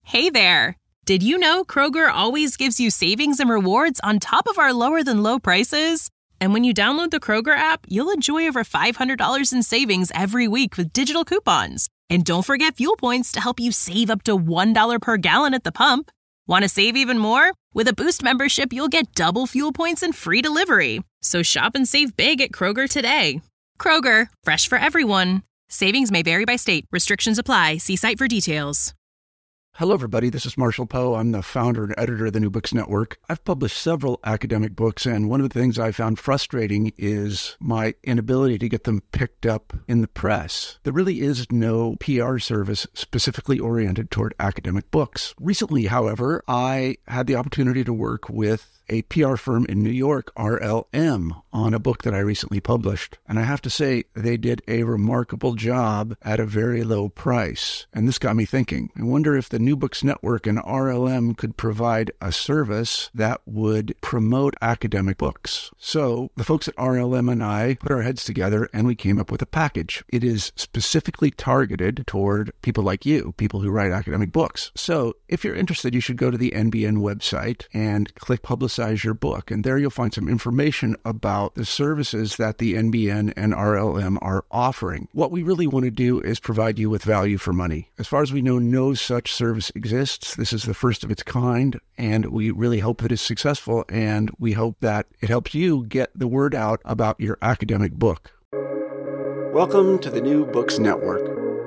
Hey there! Did you know Kroger always gives you savings and rewards on top of our lower-than-low prices? And when you download the Kroger app, you'll enjoy over $500 in savings every week with digital coupons. And don't forget fuel points to help you save up to $1 per gallon at the pump. Want to save even more? With a Boost membership, you'll get double fuel points and free delivery. So shop and save big at Kroger today. Kroger, fresh for everyone. Savings may vary by state. Restrictions apply. See site for details. Hello, everybody. This is Marshall Poe. I'm the founder and editor of the New Books Network. I've published several academic books, and one of the things I found frustrating is my inability to get them picked up in the press. There really is no PR service specifically oriented toward academic books. Recently, however, I had the opportunity to work with a PR firm in New York, RLM, on a book that I recently published. And I have to say, they did a remarkable job at a very low price. And this got me thinking. I wonder if the New Books Network and RLM could provide a service that would promote academic books. So the folks at RLM and I put our heads together and we came up with a package. It is specifically targeted toward people like you, people who write academic books. So if you're interested, you should go to the NBN website and click Publicize Your Book. And there you'll find some information about the services that the NBN and RLM are offering. What we really want to do is provide you with value for money. As far as we know, no such service exists. This is the first of its kind, and we really hope that it's successful, and we hope that it helps you get the word out about your academic book. Welcome to the New Books Network.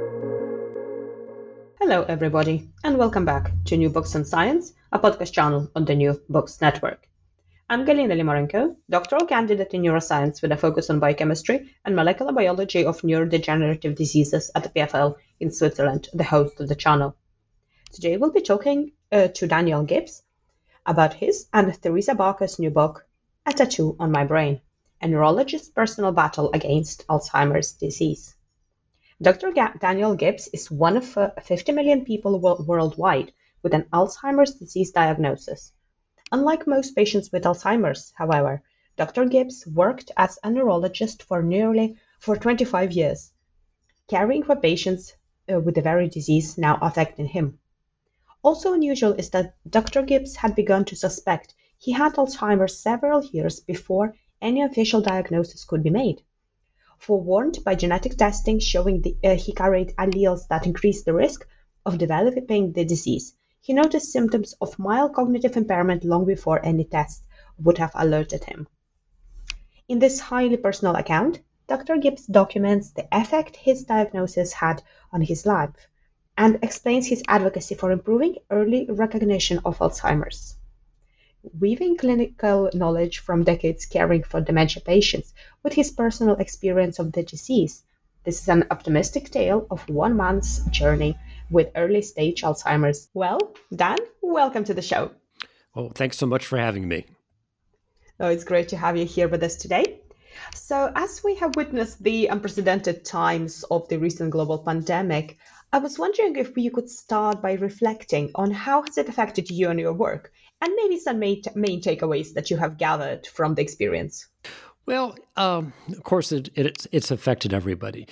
Hello, everybody, and welcome back to New Books and Science, a podcast channel on the New Books Network. I'm Galina Limarenko, doctoral candidate in neuroscience with a focus on biochemistry and molecular biology of neurodegenerative diseases at the PFL in Switzerland, the host of the channel. Today we'll be talking to Daniel Gibbs about his and Theresa Barker's new book, A Tattoo on My Brain, a neurologist's personal battle against Alzheimer's disease. Dr. Daniel Gibbs is one of 50 million people worldwide with an Alzheimer's disease diagnosis. Unlike most patients with Alzheimer's, however, Dr. Gibbs worked as a neurologist for 25 years, caring for patients with the very disease now affecting him. Also unusual is that Dr. Gibbs had begun to suspect he had Alzheimer's several years before any official diagnosis could be made. Forewarned by genetic testing showing he carried alleles that increased the risk of developing the disease, he noticed symptoms of mild cognitive impairment long before any test would have alerted him. In this highly personal account, Dr. Gibbs documents the effect his diagnosis had on his life and explains his advocacy for improving early recognition of Alzheimer's. Weaving clinical knowledge from decades caring for dementia patients with his personal experience of the disease, this is an optimistic tale of one man's journey with early-stage Alzheimer's. Well, Dan, welcome to the show. Well, thanks so much for having me. Oh, it's great to have you here with us today. So, as we have witnessed the unprecedented times of the recent global pandemic, I was wondering if you could start by reflecting on how has it affected you and your work, and maybe some main takeaways that you have gathered from the experience. Well, of course, it's affected everybody.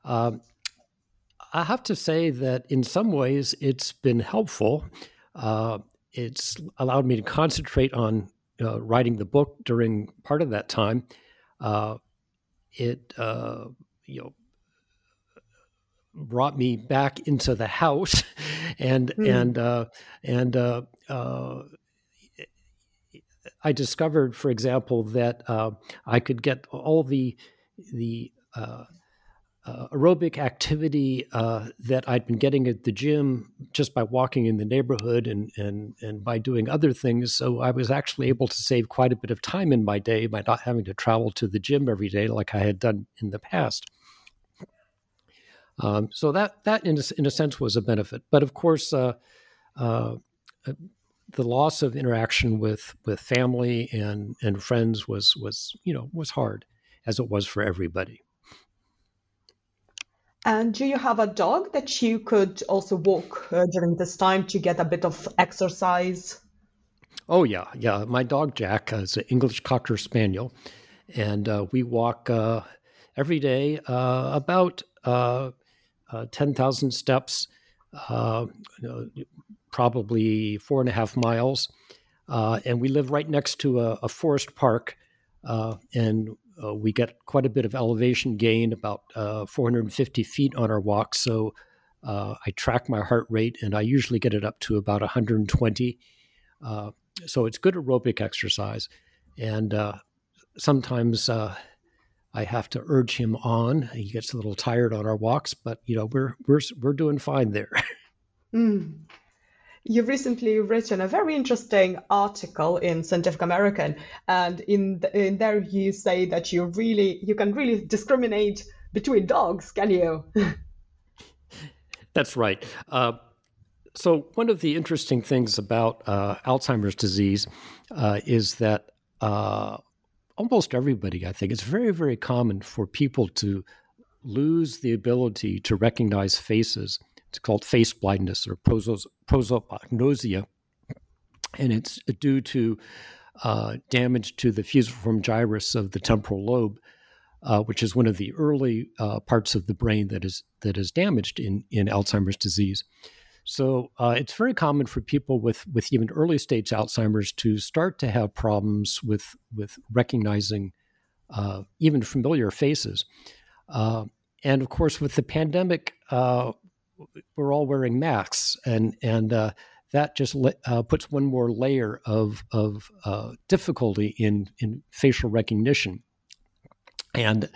I have to say that in some ways it's been helpful. It's allowed me to concentrate on writing the book during part of that time. It brought me back into the house, and I discovered, for example, that I could get all the aerobic activity that I'd been getting at the gym just by walking in the neighborhood and by doing other things. So I was actually able to save quite a bit of time in my day by not having to travel to the gym every day like I had done in the past. So that in a sense was a benefit. But of course, the loss of interaction with family and friends was hard, as it was for everybody. And do you have a dog that you could also walk during this time to get a bit of exercise? Oh, yeah. My dog, Jack, is an English Cocker Spaniel. And we walk every day about 10,000 steps, probably 4.5 miles. And we live right next to a forest park, and we get quite a bit of elevation gain, about 450 feet on our walk. So I track my heart rate, and I usually get it up to about 120. So it's good aerobic exercise. And sometimes I have to urge him on. He gets a little tired on our walks, but we're doing fine there. Mm. You've recently written a very interesting article in Scientific American, and in there you say that you can really discriminate between dogs, can you? That's right. So one of the interesting things about Alzheimer's disease is that almost everybody, I think, it's very, very common for people to lose the ability to recognize faces. It's called face blindness or prosopagnosia, and it's due to damage to the fusiform gyrus of the temporal lobe, which is one of the early parts of the brain that is damaged in Alzheimer's disease. So it's very common for people with even early stage Alzheimer's to start to have problems with recognizing even familiar faces. And of course, with the pandemic, we're all wearing masks, and that just puts one more layer of difficulty in facial recognition. And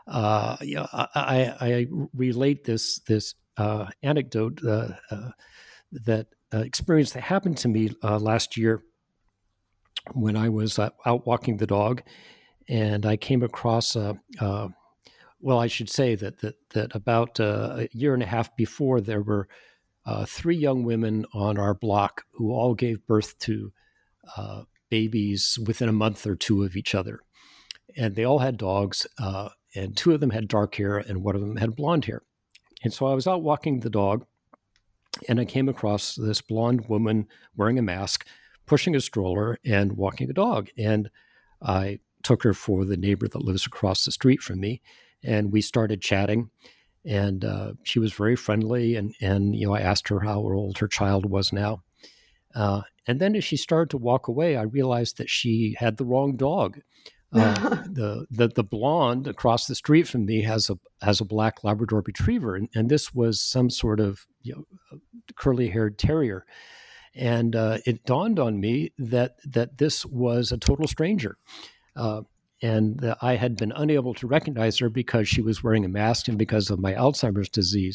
I relate this anecdote that experience that happened to me last year when I was out walking the dog, and I came across well, I should say that about a year and a half before, there were 3 young women on our block who all gave birth to babies within a month or 2 of each other. And they all had dogs, and 2 of them had dark hair and 1 of them had blonde hair. And so I was out walking the dog, and I came across this blonde woman wearing a mask, pushing a stroller and walking a dog. And I took her for the neighbor that lives across the street from me. And we started chatting, and she was very friendly. And I asked her how old her child was now. And then as she started to walk away, I realized that she had the wrong dog. The blonde across the street from me has a black Labrador Retriever, and this was some sort of curly-haired terrier. And it dawned on me that this was a total stranger. And I had been unable to recognize her because she was wearing a mask and because of my Alzheimer's disease.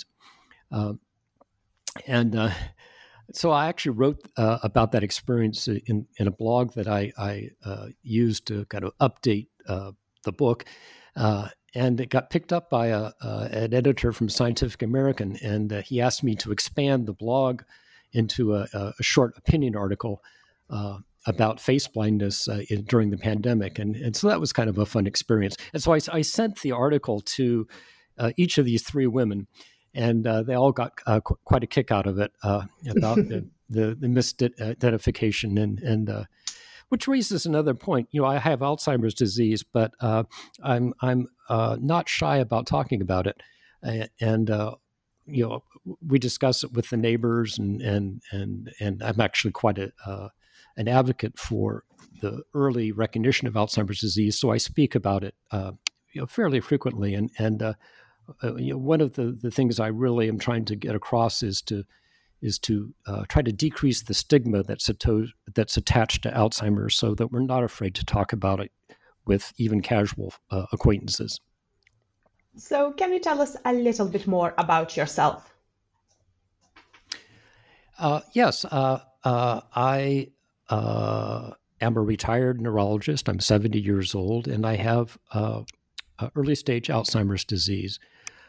So I actually wrote about that experience in a blog that I used to kind of update the book. And it got picked up by an editor from Scientific American, and he asked me to expand the blog into a short opinion article about face blindness during the pandemic. And so that was kind of a fun experience. And so I sent the article to each of these 3 women, and they all got quite a kick out of it about the misidentification, and which raises another point. I have Alzheimer's disease, but I'm not shy about talking about it, and we discuss it with the neighbors, and I'm actually quite an advocate for the early recognition of Alzheimer's disease, so I speak about it fairly frequently. And one of the things I really am trying to get across is to try to decrease the stigma that's attached to Alzheimer's, so that we're not afraid to talk about it with even casual acquaintances. So can you tell us a little bit more about yourself? Yes. I am a retired neurologist. I'm 70 years old, and I have early stage Alzheimer's disease.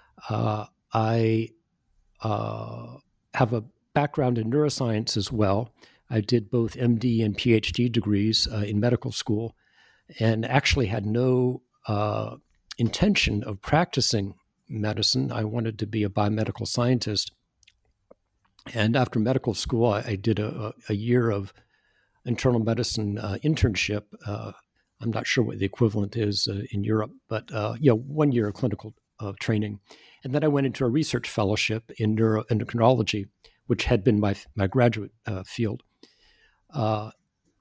I have a background in neuroscience as well. I did both MD and PhD degrees in medical school, and actually had no intention of practicing medicine. I wanted to be a biomedical scientist. And after medical school, I did a year of internal medicine internship. I'm not sure what the equivalent is in Europe, but 1 year of clinical training. And then I went into a research fellowship in neuroendocrinology, which had been my graduate field. But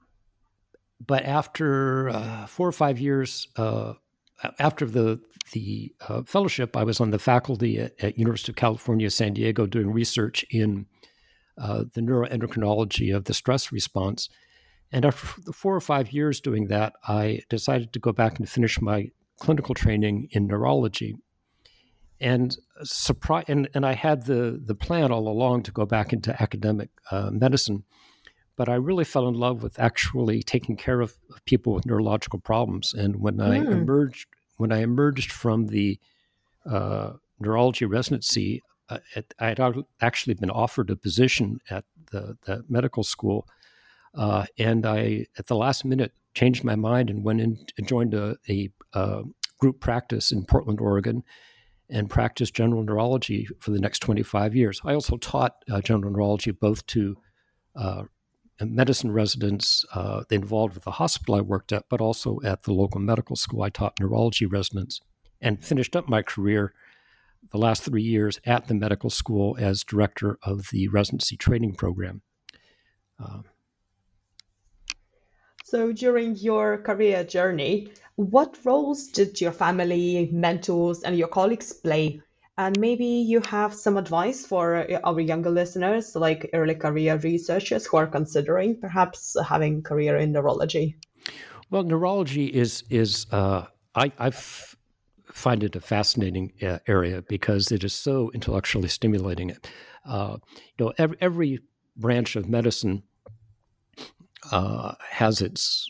after 4 or 5 years, after the fellowship, I was on the faculty at University of California, San Diego, doing research in the neuroendocrinology of the stress response. And after 4 or 5 years doing that, I decided to go back and finish my clinical training in neurology. And I had the plan all along to go back into academic medicine, but I really fell in love with actually taking care of people with neurological problems. And when I emerged from the neurology residency, I had actually been offered a position at the medical school, and I, at the last minute, changed my mind and went in and joined a group practice in Portland, Oregon, and practiced general neurology for the next 25 years. I also taught general neurology both to medicine residents involved with the hospital I worked at, but also at the local medical school. I taught neurology residents and finished up my career the last 3 years at the medical school as director of the residency training program. So during your career journey, what roles did your family, mentors, and your colleagues play? And maybe you have some advice for our younger listeners, like early career researchers who are considering perhaps having a career in neurology. Well, neurology is I find it a fascinating area because it is so intellectually stimulating. Every branch of medicine has its,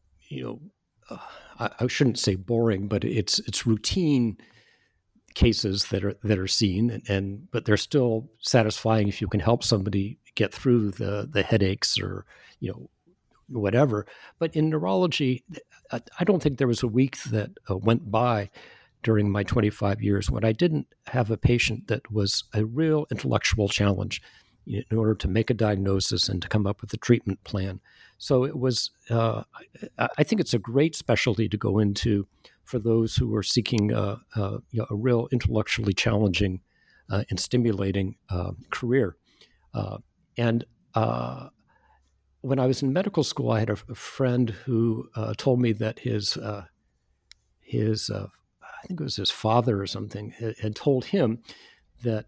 I shouldn't say boring, but it's routine cases that are seen, but they're still satisfying if you can help somebody get through the headaches or whatever. But in neurology, I don't think there was a week that went by during my 25 years when I didn't have a patient that was a real intellectual challenge in order to make a diagnosis and to come up with a treatment plan. So it was, I think it's a great specialty to go into for those who are seeking a real intellectually challenging and stimulating career. And when I was in medical school, I had a friend who told me that his I think it was his father or something, had told him that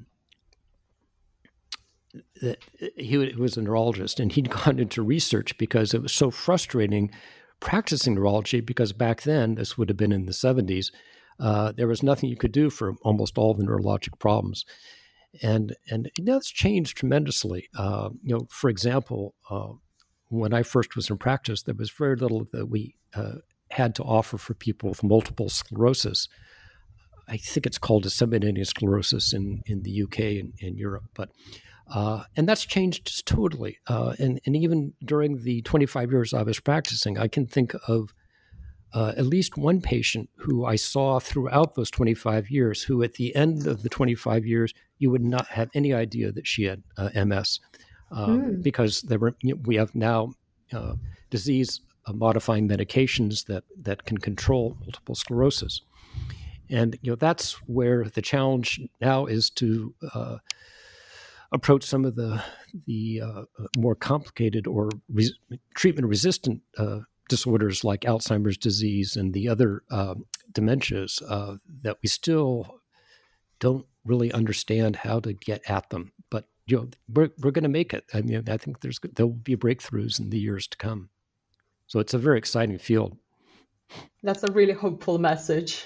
that he was a neurologist, and he'd gone into research because it was so frustrating practicing neurology, because back then, this would have been in the 70s, there was nothing you could do for almost all the neurologic problems. And that's changed tremendously. For example, when I first was in practice, there was very little that we had to offer for people with multiple sclerosis. I think it's called disseminating sclerosis in the UK and in Europe, but and that's changed totally. And even during the 25 years I was practicing, I can think of at least one patient who I saw throughout those 25 years, who at the end of the 25 years, you would not have any idea that she had MS, because we have now disease-modifying medications that can control multiple sclerosis. And that's where the challenge now is to approach some of the more complicated or treatment-resistant disorders like Alzheimer's disease and the other dementias that we still don't really understand how to get at them. But we're going to make it. I mean, I think there will be breakthroughs in the years to come. So it's a very exciting field. That's a really hopeful message.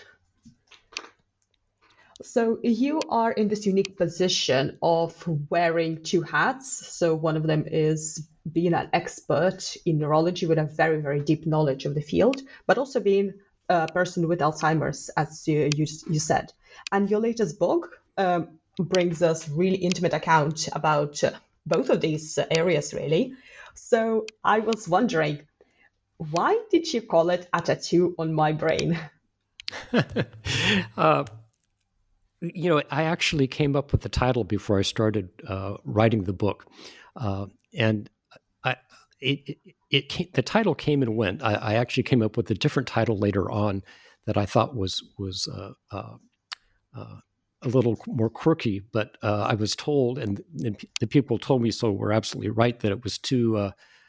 So you are in this unique position of wearing two hats. So one of them is being an expert in neurology with a very, very deep knowledge of the field, but also being a person with Alzheimer's, as you said. And your latest book brings us really intimate account about both of these areas, really. So I was wondering, why did you call it A Tattoo on My Brain? I actually came up with the title before I started writing the book, and the title came and went. I actually came up with a different title later on that I thought was a little more quirky, but I was told, and the people who told me so were absolutely right, that it was too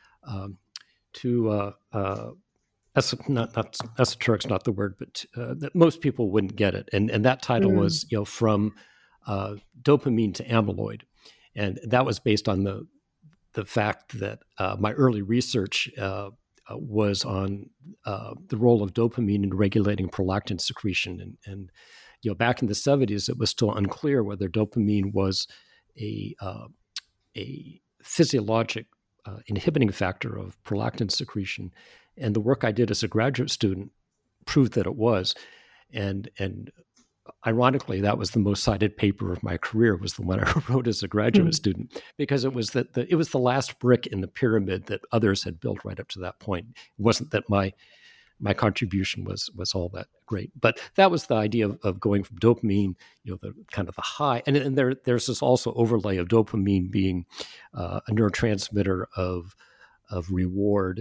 not esoteric's not the word, but that most people wouldn't get it. And that title was, from dopamine to amyloid. And that was based on the fact that my early research was on the role of dopamine in regulating prolactin secretion. And back in the 70s, it was still unclear whether dopamine was a physiologic inhibiting factor of prolactin secretion. And the work I did as a graduate student proved that it was. And ironically, that was the most cited paper of my career, was the one I wrote as a graduate student, because it was it was the last brick in the pyramid that others had built right up to that point. It wasn't that my contribution was all that great, but that was the idea of going from dopamine, the kind of the high, and there's this also overlay of dopamine being a neurotransmitter of reward.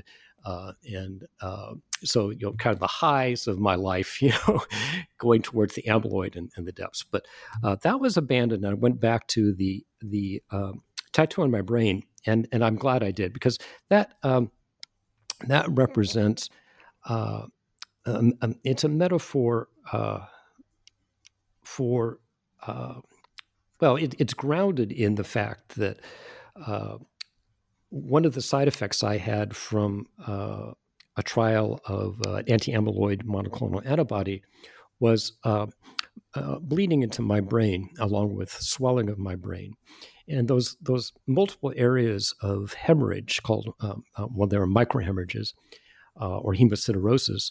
So, kind of the highs of my life, going towards the amyloid and the depths. But that was abandoned. I went back to the tattoo on my brain, and I'm glad I did, because that represents it's a metaphor for it's grounded in the fact that one of the side effects I had from a trial of anti-amyloid monoclonal antibody was bleeding into my brain, along with swelling of my brain. And those multiple areas of hemorrhage called, there are microhemorrhages or hemosiderosis,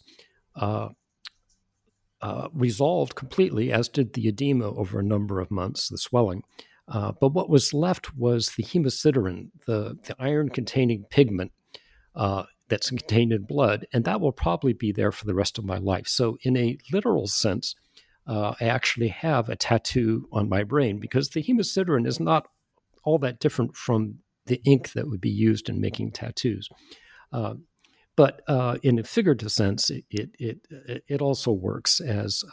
resolved completely, as did the edema over a number of months, the swelling. But what was left was the hemosiderin, the iron-containing pigment that's contained in blood, and that will probably be there for the rest of my life. So in a literal sense, I actually have a tattoo on my brain, because the hemosiderin is not all that different from the ink that would be used in making tattoos. But in a figurative sense, it also works as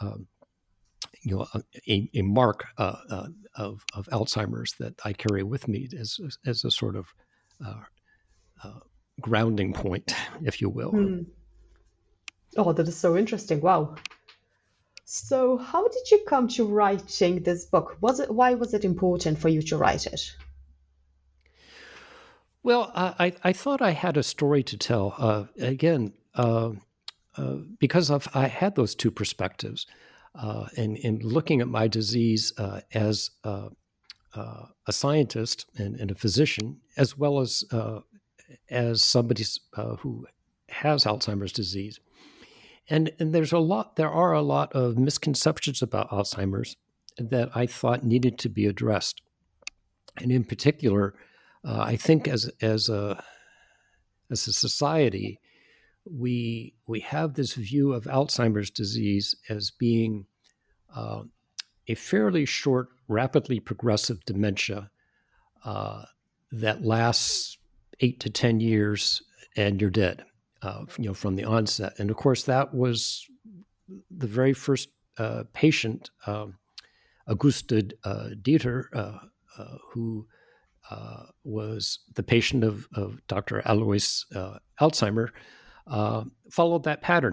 a mark of Alzheimer's that I carry with me as a sort of grounding point, if you will. Oh, that is so interesting! Wow. So, how did you come to writing this book? Why was it important for you to write it? Well, I thought I had a story to tell. Because I had those two perspectives, and looking at my disease as a scientist and a physician, as well as somebody who has Alzheimer's disease. And there are a lot of misconceptions about Alzheimer's that I thought needed to be addressed. And in particular, I think as a society, we have this view of Alzheimer's disease as being a fairly short, rapidly progressive dementia that lasts 8 to 10 years, and you're dead, from the onset. And of course, that was the very first patient, Auguste Deter, who was the patient of Dr. Alois Alzheimer, followed that pattern.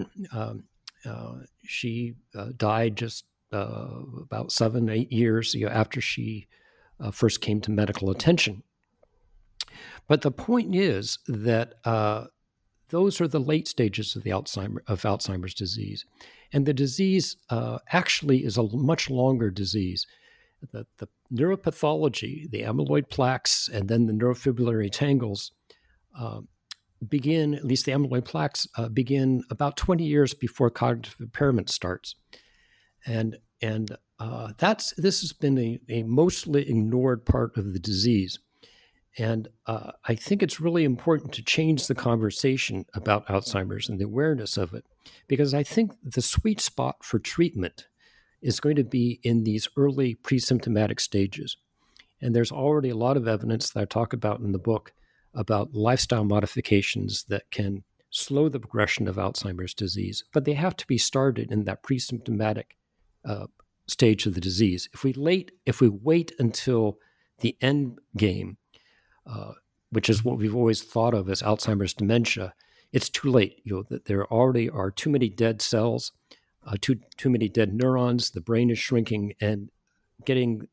She died just about 7-8 years after she first came to medical attention. But the point is that those are the late stages of Alzheimer's disease, and the disease actually is a much longer disease. The neuropathology, the amyloid plaques, and then the neurofibrillary tangles begin, at least the amyloid plaques, begin about 20 years before cognitive impairment starts. And this has been a mostly ignored part of the disease. And I think it's really important to change the conversation about Alzheimer's and the awareness of it, because I think the sweet spot for treatment is going to be in these early pre-symptomatic stages. And there's already a lot of evidence that I talk about in the book about lifestyle modifications that can slow the progression of Alzheimer's disease, but they have to be started in that pre-symptomatic stage of the disease. If we wait until the end game, which is what we've always thought of as Alzheimer's dementia, it's too late. That there already are too many dead cells, too many dead neurons. The brain is shrinking, and getting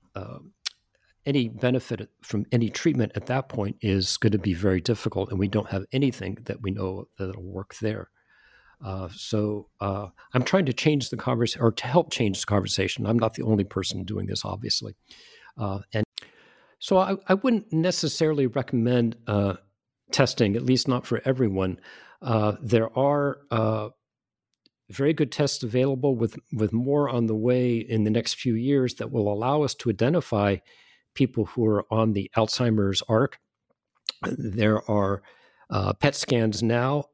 any benefit from any treatment at that point is going to be very difficult, and we don't have anything that we know that'll work there. So I'm trying to change the conversation, or to help change the conversation. I'm not the only person doing this, obviously. And so I wouldn't necessarily recommend testing, at least not for everyone. There are very good tests available with more on the way in the next few years that will allow us to identify people who are on the Alzheimer's arc. There are PET scans now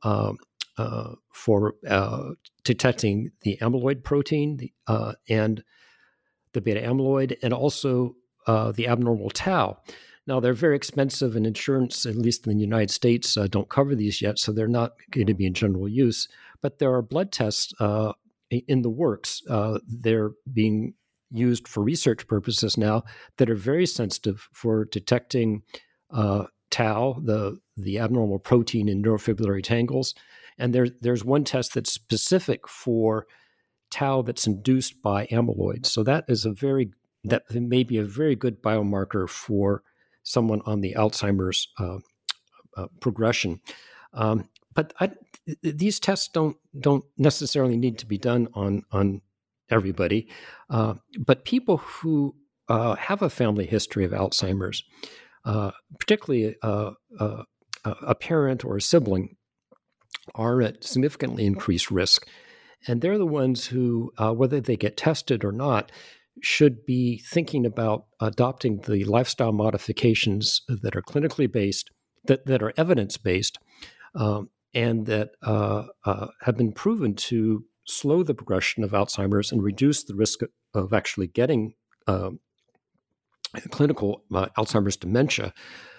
for detecting the amyloid protein and the beta amyloid, and also the abnormal tau. Now, they're very expensive, and insurance, at least in the United States, don't cover these yet, so they're not going to be in general use. But there are blood tests in the works. They're being used for research purposes now that are very sensitive for detecting tau, the abnormal protein in neurofibrillary tangles. And there's one test that's specific for tau that's induced by amyloid. So that may be a very good biomarker for someone on the Alzheimer's progression. But these tests don't necessarily need to be done on everybody. But people who have a family history of Alzheimer's, particularly a parent or a sibling, are at significantly increased risk. And they're the ones who, whether they get tested or not, should be thinking about adopting the lifestyle modifications that are clinically based, that are evidence-based, and that have been proven to slow the progression of Alzheimer's and reduce the risk of actually getting clinical Alzheimer's dementia.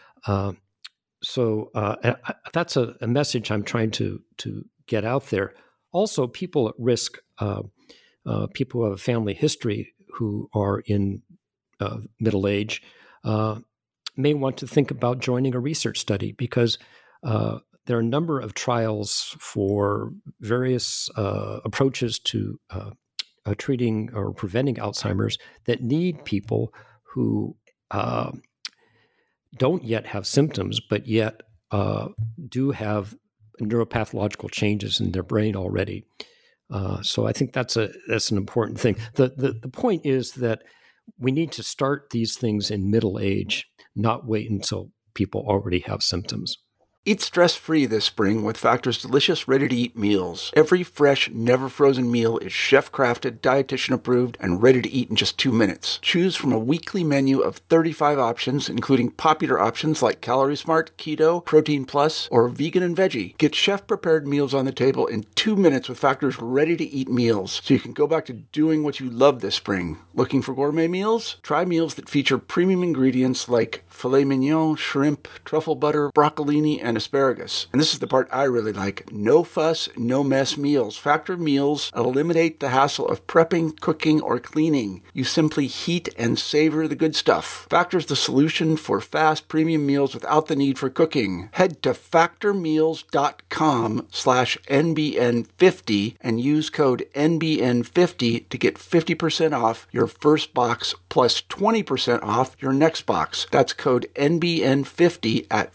So that's a message I'm trying to get out there. Also, people at risk, people who have a family history who are in middle age, may want to think about joining a research study, because there are a number of trials for various approaches to treating or preventing Alzheimer's that need people who don't yet have symptoms, but yet do have neuropathological changes in their brain already. So I think that's an important thing. The point is that we need to start these things in middle age, not wait until people already have symptoms. Eat stress-free this spring with Factor's delicious, ready-to-eat meals. Every fresh, never-frozen meal is chef-crafted, dietitian-approved, and ready to eat in just 2 minutes. Choose from a weekly menu of 35 options, including popular options like Calorie Smart, Keto, Protein Plus, or Vegan and Veggie. Get chef-prepared meals on the table in 2 minutes with Factor's ready-to-eat meals, so you can go back to doing what you love this spring. Looking for gourmet meals? Try meals that feature premium ingredients like filet mignon, shrimp, truffle butter, broccolini, and asparagus. And this is the part I really like. No fuss, no mess meals. Factor meals eliminate the hassle of prepping, cooking, or cleaning. You simply heat and savor the good stuff. Factor's the solution for fast premium meals without the need for cooking. Head to factormeals.com/NBN50 and use code NBN50 to get 50% off your first box plus 20% off your next box. That's code NBN50 at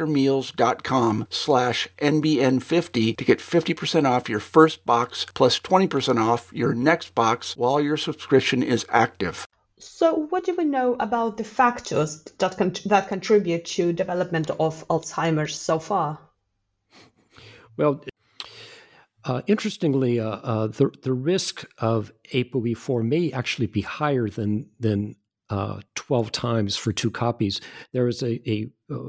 factormeals.com/NBN50 to get 50% off your first box plus 20% off your next box while your subscription is active. So what do we know about the factors that contribute to development of Alzheimer's so far? Well, interestingly, the risk of ApoE4 may actually be higher than 12 times for 2 copies. There was a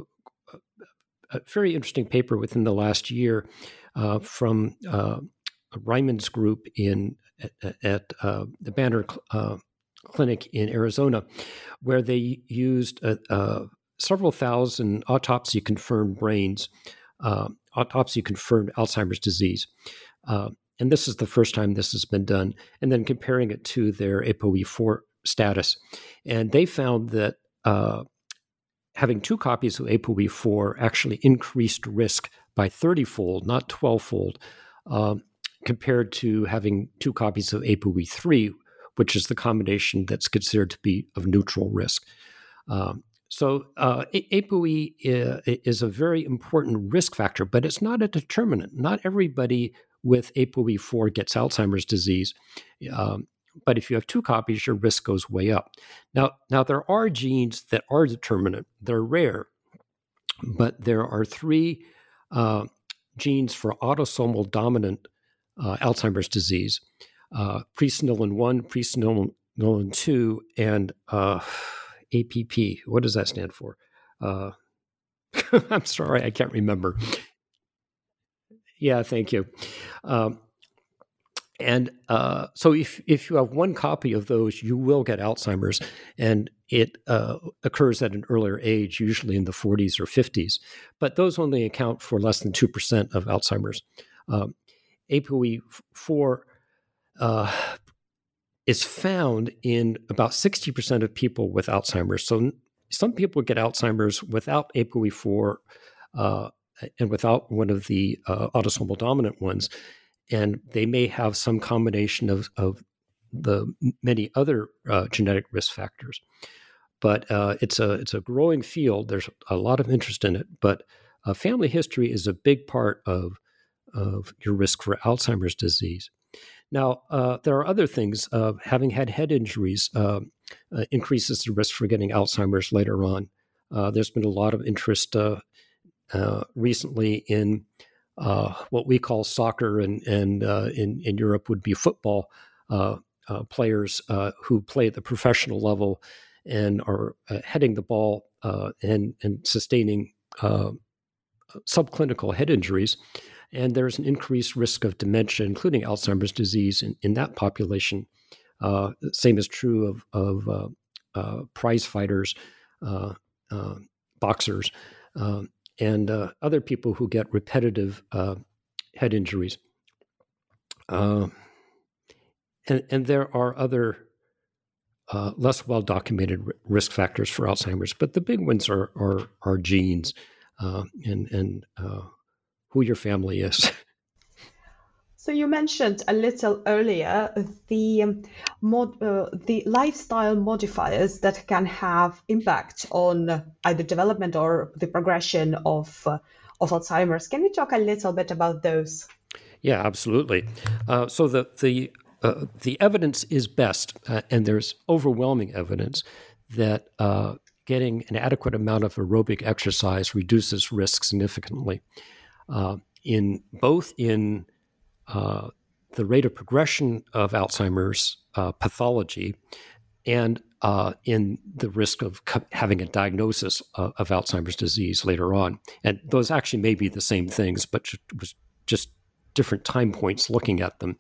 very interesting paper within the last year from Ryman's group at the Banner Clinic in Arizona, where they used several thousand autopsy-confirmed brains, autopsy-confirmed Alzheimer's disease, and this is the first time this has been done, and then comparing it to their ApoE4 status. And they found that having 2 copies of ApoE4 actually increased risk by 30-fold, not 12-fold, compared to having 2 copies of ApoE3, which is the combination that's considered to be of neutral risk. So ApoE is a very important risk factor, but it's not a determinant. Not everybody with ApoE4 gets Alzheimer's disease, but if you have 2 copies, your risk goes way up. Now there are genes that are determinant. They're rare, but there are 3 genes for autosomal dominant Alzheimer's disease: presenilin 1, presenilin 2, and APP. What does that stand for? I'm sorry, I can't remember. Yeah, thank you. So if you have 1 copy of those, you will get Alzheimer's, and it occurs at an earlier age, usually in the 40s or 50s. But those only account for less than 2% of Alzheimer's. ApoE4 is found in about 60% of people with Alzheimer's. So some people get Alzheimer's without ApoE4 and without one of the autosomal dominant ones. And they may have some combination of the many other genetic risk factors. But it's a growing field. There's a lot of interest in it. But family history is a big part of your risk for Alzheimer's disease. Now, there are other things. Having had head injuries increases the risk for getting Alzheimer's later on. There's been a lot of interest recently in what we call soccer, and in Europe would be football players who play at the professional level and are heading the ball and sustaining subclinical head injuries. And there's an increased risk of dementia, including Alzheimer's disease, in that population. Same is true of prize fighters, boxers, and other people who get repetitive head injuries. And there are other less well-documented risk factors for Alzheimer's, but the big ones are genes and who your family is. So you mentioned a little earlier the lifestyle modifiers that can have impact on either development or the progression of Alzheimer's. Can you talk a little bit about those? Yeah, absolutely. So the evidence is best, and there's overwhelming evidence that getting an adequate amount of aerobic exercise reduces risk significantly. In the rate of progression of Alzheimer's pathology and in the risk of having a diagnosis of Alzheimer's disease later on. And those actually may be the same things, but just different time points looking at them.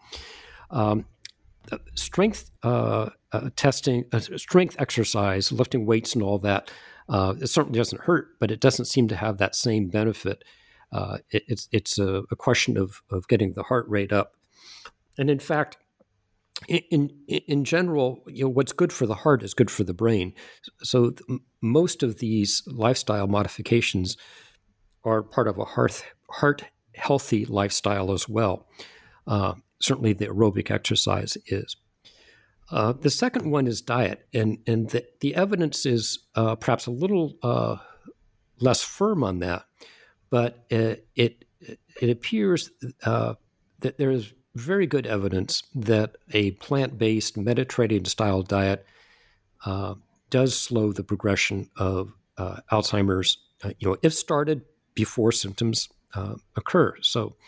Strength testing, strength exercise, lifting weights and all that, it certainly doesn't hurt, but it doesn't seem to have that same benefit. It's a question of getting the heart rate up. And in fact, in general, what's good for the heart is good for the brain. So most of these lifestyle modifications are part of a heart healthy lifestyle as well. Certainly the aerobic exercise is. The second one is diet, and the evidence is perhaps a little less firm on that. But it appears that there is very good evidence that a plant-based Mediterranean-style diet does slow the progression of Alzheimer's, if started before symptoms occur. So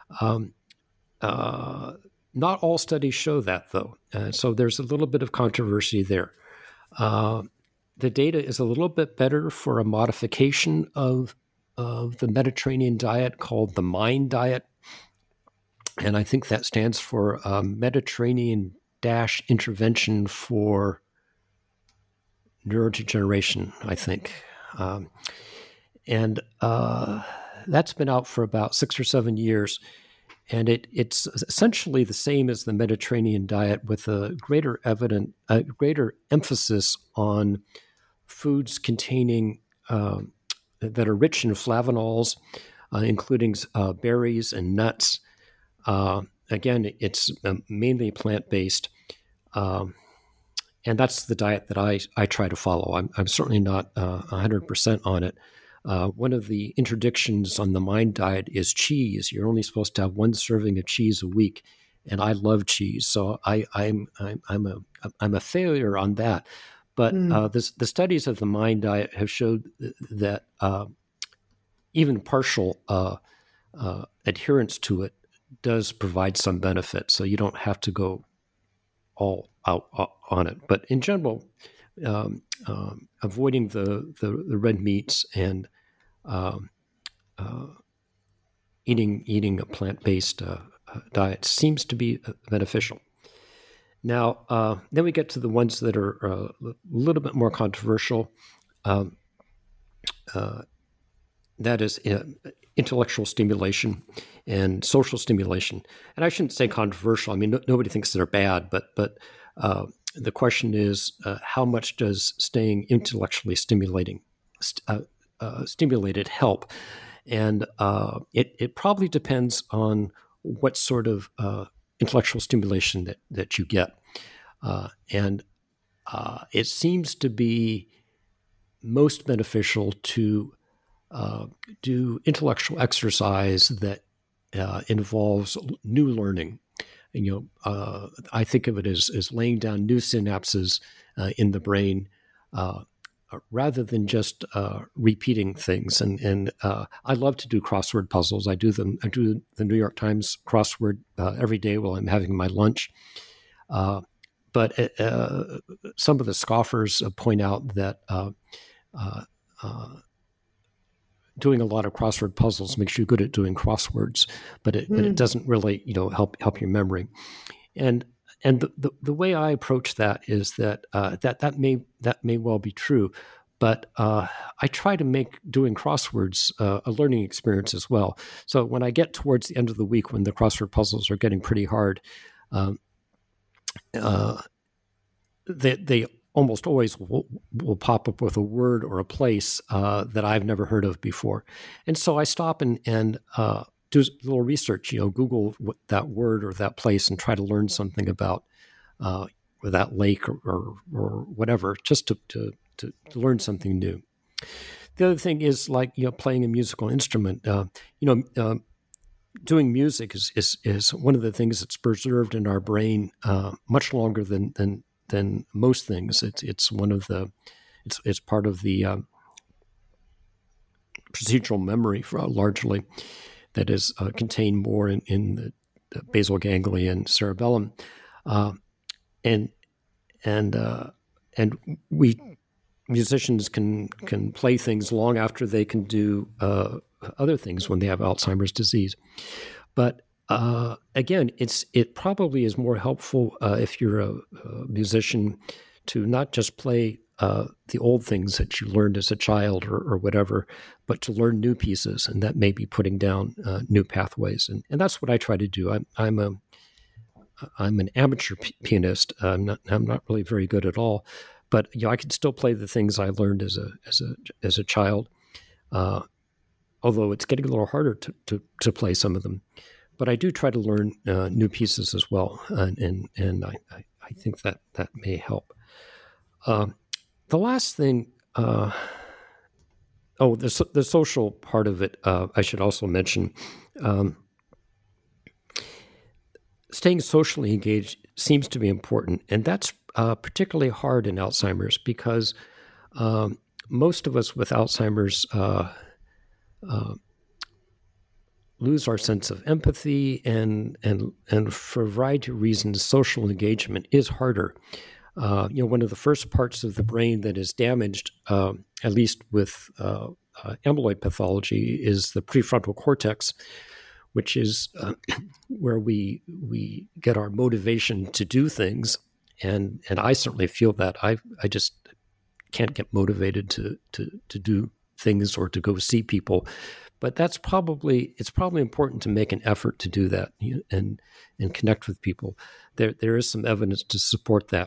not all studies show that, though. So there's a little bit of controversy there. The data is a little bit better for a modification of the Mediterranean diet called the MIND diet. And I think that stands for Mediterranean Intervention for Neurodegeneration, I think. And that's been out for about 6 or 7 years. And it's essentially the same as the Mediterranean diet, with a greater emphasis on foods containing that are rich in flavanols, including berries and nuts. Again, it's mainly plant-based, and that's the diet that I try to follow. I'm certainly not 100% on it. One of the interdictions on the MIND diet is cheese. You're only supposed to have one serving of cheese a week, and I love cheese, so I'm a failure on that. But the studies of the MIND diet have showed that even partial adherence to it does provide some benefit. So you don't have to go all out on it. But in general, avoiding the red meats and eating a plant-based diet seems to be beneficial. Now, then we get to the ones that are a little bit more controversial. That is intellectual stimulation and social stimulation. And I shouldn't say controversial. I mean, nobody thinks they're bad, but the question is, how much does staying intellectually stimulated help? And it probably depends on what sort of intellectual stimulation that you get. And it seems to be most beneficial to do intellectual exercise that involves new learning. And, I think of it as laying down new synapses in the brain rather than just repeating things. And I love to do crossword puzzles. I do them. I do the New York Times crossword every day while I'm having my lunch. But some of the scoffers point out that doing a lot of crossword puzzles makes you good at doing crosswords, but it doesn't really help your memory. And the way I approach that is that that may well be true, but I try to make doing crosswords a learning experience as well. So when I get towards the end of the week, when the crossword puzzles are getting pretty hard, they almost always will pop up with a word or a place that I've never heard of before. And so I stop and do a little research, Google that word or that place and try to learn something about that lake or whatever, just to learn something new. The other thing is like, playing a musical instrument. Doing music is one of the things that's preserved in our brain much longer than most things. It's one of the it's part of the procedural memory largely that is contained more in the basal ganglia and cerebellum, and we musicians can play things long after they can do other things when they have Alzheimer's disease. But again, it probably is more helpful if you're a musician to not just play the old things that you learned as a child or whatever, but to learn new pieces, and that may be putting down new pathways. And that's what I try to do. I'm an amateur pianist. I'm not really very good at all, but I can still play the things I learned as a child. Although it's getting a little harder to play some of them. But I do try to learn new pieces as well, and I think that may help. The last thing, the social part of it, I should also mention. Staying socially engaged seems to be important, and that's particularly hard in Alzheimer's because most of us with Alzheimer's lose our sense of empathy, and for a variety of reasons, social engagement is harder. One of the first parts of the brain that is damaged, at least with amyloid pathology, is the prefrontal cortex, which is where we get our motivation to do things. And I certainly feel that I just can't get motivated to do things or to go see people But it's probably important to make an effort to do that, and connect with people. There is some evidence to support that.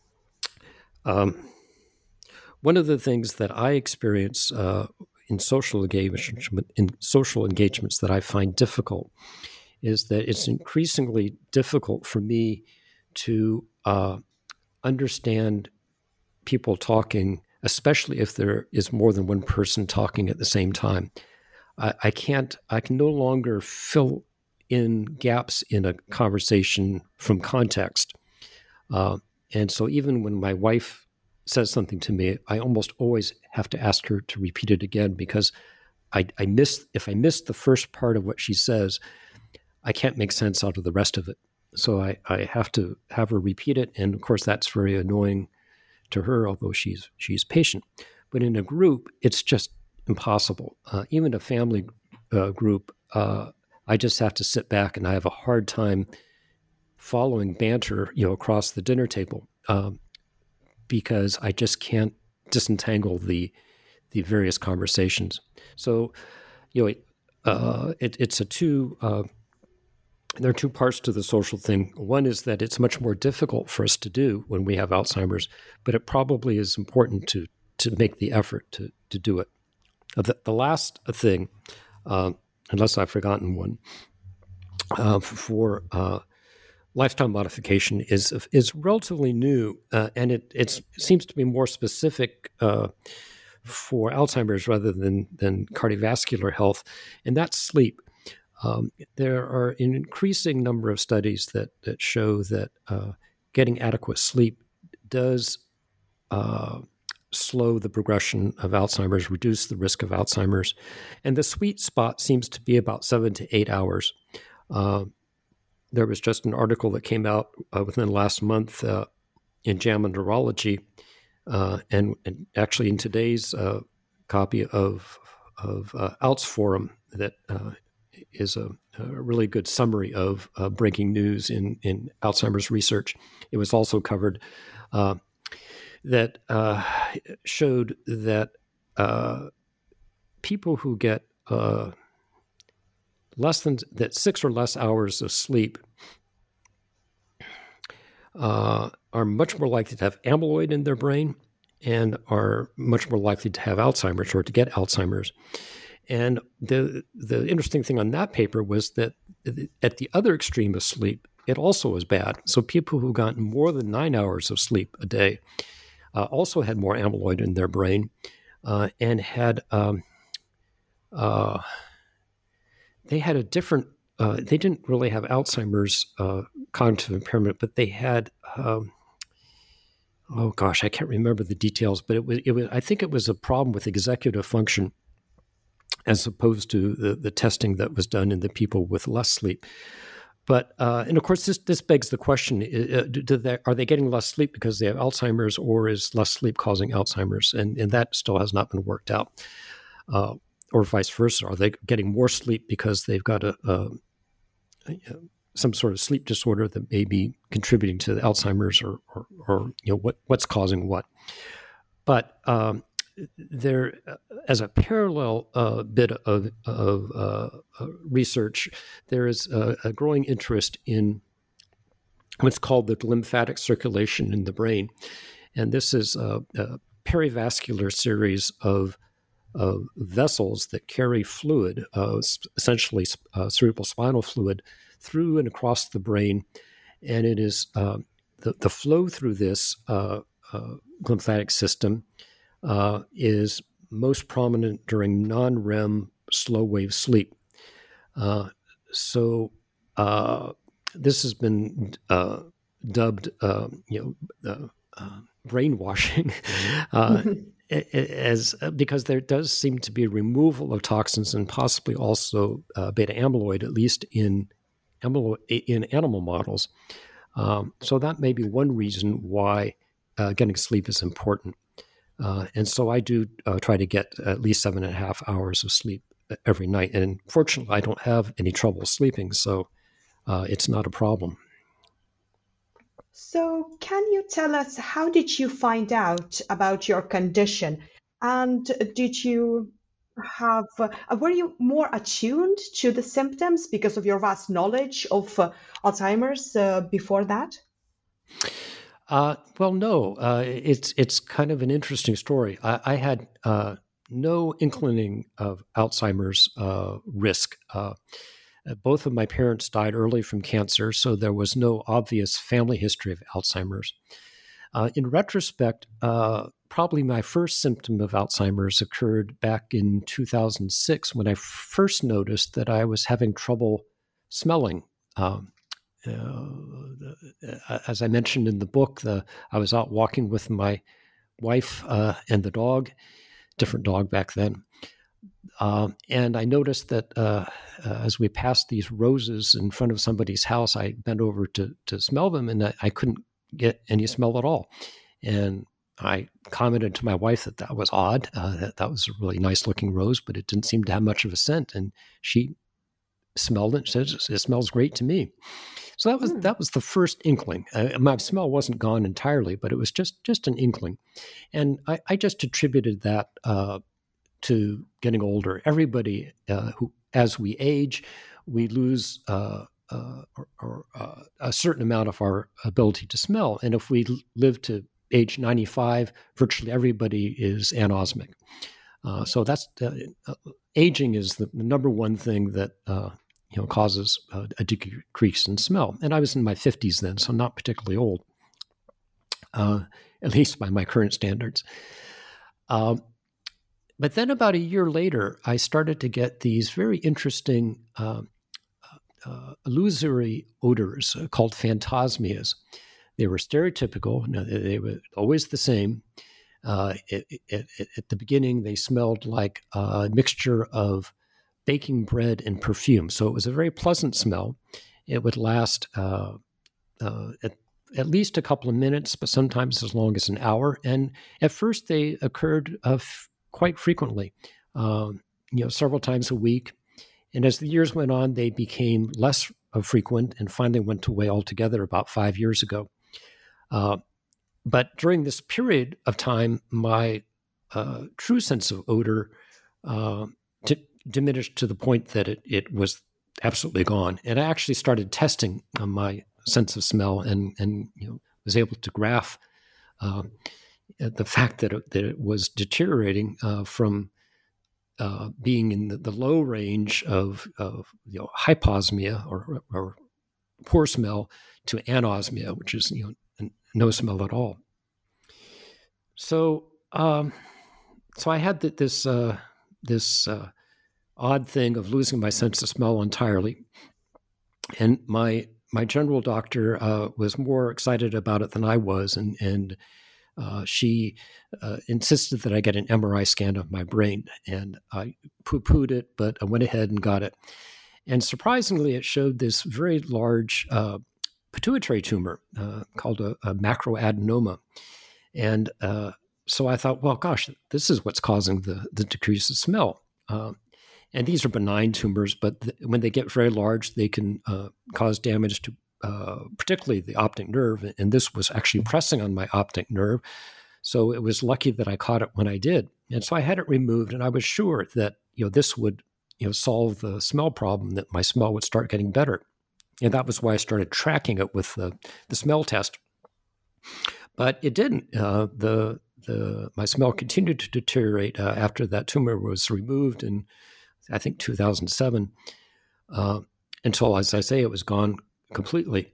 One of the things that I experience in social engagements that I find difficult is that it's increasingly difficult for me to understand people talking, especially if there is more than one person talking at the same time. I can no longer fill in gaps in a conversation from context. And so even when my wife says something to me, I almost always have to ask her to repeat it again, because if I miss the first part of what she says, I can't make sense out of the rest of it. So I have to have her repeat it. And of course, that's very annoying to her, although she's patient. But in a group, it's just impossible. Even a family group, I just have to sit back, and I have a hard time following banter, across the dinner table, because I just can't disentangle the various conversations. So, it's a two. There are two parts to the social thing. One is that it's much more difficult for us to do when we have Alzheimer's, but it probably is important to make the effort to do it. The last thing, unless I've forgotten one, for lifestyle modification is relatively new, and it seems to be more specific for Alzheimer's rather than cardiovascular health, and that's sleep. There are an increasing number of studies that show that getting adequate sleep does slow the progression of Alzheimer's, reduce the risk of Alzheimer's. And the sweet spot seems to be about 7 to 8 hours. There was just an article that came out within the last month in JAMA Neurology, and actually in today's copy of Alz Forum that is a really good summary of breaking news in Alzheimer's research. It was also covered that showed that people who get less than 6 or less hours of sleep are much more likely to have amyloid in their brain and are much more likely to have Alzheimer's or to get Alzheimer's. And the interesting thing on that paper was that at the other extreme of sleep, it also was bad. So people who got more than 9 hours of sleep a day also had more amyloid in their brain and had they had a different. They didn't really have Alzheimer's cognitive impairment, but they had. I can't remember the details, but it was. I think it was a problem with executive function, as opposed to the testing that was done in the people with less sleep. But and of course, this begs the question: are they getting less sleep because they have Alzheimer's, or is less sleep causing Alzheimer's? And that still has not been worked out. Or vice versa, are they getting more sleep because they've got some sort of sleep disorder that may be contributing to the Alzheimer's, or what's causing what? But there, as a parallel bit of research, there is a growing interest in what's called the lymphatic circulation in the brain, and this is a perivascular series of vessels that carry fluid, essentially cerebral spinal fluid, through and across the brain, and it is the flow through this lymphatic system is most prominent during non-REM slow wave sleep. So this has been dubbed, brainwashing, as because there does seem to be a removal of toxins and possibly also beta amyloid, at least in animal models. So that may be one reason why getting sleep is important. And so I do try to get at least 7.5 hours of sleep every night. And fortunately, I don't have any trouble sleeping, so it's not a problem. So can you tell us, how did you find out about your condition? And have, were you more attuned to the symptoms because of your vast knowledge of Alzheimer's before that? Well, no. It's kind of an interesting story. I had no inclining of Alzheimer's risk. Both of my parents died early from cancer, so there was no obvious family history of Alzheimer's. In retrospect, probably my first symptom of Alzheimer's occurred back in 2006 when I first noticed that I was having trouble smelling. As I mentioned in the book, I was out walking with my wife and the dog, different dog back then. And I noticed that as we passed these roses in front of somebody's house, I bent over to smell them, and I couldn't get any smell at all. And I commented to my wife that was odd. That was a really nice looking rose, but it didn't seem to have much of a scent. And she smelled it and said, "It smells great to me." So that was the first inkling. My smell wasn't gone entirely, but it was just an inkling. And I just attributed that to getting older. Everybody who, as we age, we lose a certain amount of our ability to smell. And if we live to age 95, virtually everybody is anosmic. So that's aging is the number one thing that causes a decrease in smell. And I was in my 50s then, so not particularly old, at least by my current standards. But then about a year later, I started to get these very interesting illusory odors called phantasmias. They were stereotypical. No, they were always the same. At the beginning, they smelled like a mixture of baking bread and perfume. So it was a very pleasant smell. It would last at least a couple of minutes, but sometimes as long as an hour. And at first, they occurred quite frequently, several times a week. And as the years went on, they became less frequent and finally went away altogether about 5 years ago. But during this period of time, my true sense of odor diminished to the point that it was absolutely gone. And I actually started testing my sense of smell and was able to graph the fact that it was deteriorating from being in the low range of hyposmia or poor smell to anosmia, which is no smell at all. So I had this odd thing of losing my sense of smell entirely, and my general doctor was more excited about it than I was, and she insisted that I get an MRI scan of my brain, and I poo-pooed it, but I went ahead and got it. And surprisingly, it showed this very large pituitary tumor called a macroadenoma. And so I thought, well, gosh, this is what's causing the decrease of smell. And these are benign tumors, but when they get very large, they can cause damage to particularly the optic nerve. And this was actually pressing on my optic nerve. So it was lucky that I caught it when I did. And so I had it removed, and I was sure that this would solve the smell problem, that my smell would start getting better. And that was why I started tracking it with the smell test. But it didn't. My smell continued to deteriorate after that tumor was removed in, I think, 2007, until, as I say, it was gone completely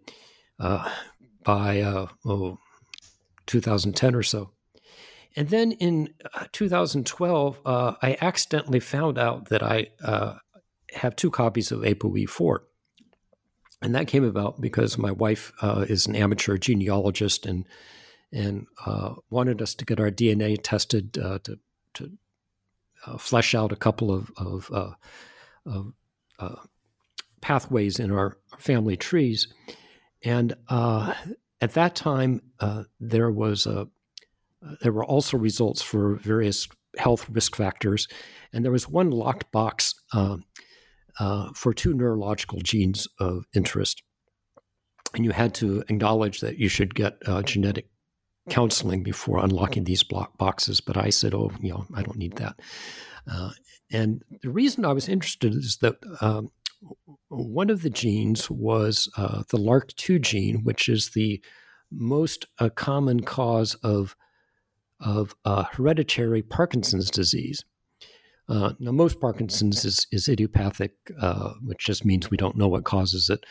by 2010 or so. And then in 2012, I accidentally found out that I have 2 copies of ApoE4. And that came about because my wife is an amateur genealogist and wanted us to get our DNA tested to flesh out a couple of pathways in our family trees. And at that time, there were also results for various health risk factors, and there was one locked box for 2 neurological genes of interest. And you had to acknowledge that you should get genetic counseling before unlocking these boxes. But I said, I don't need that. And the reason I was interested is that one of the genes was the LRRK2 gene, which is the most common cause of hereditary Parkinson's disease. Now, most Parkinson's is idiopathic, which just means we don't know what causes it.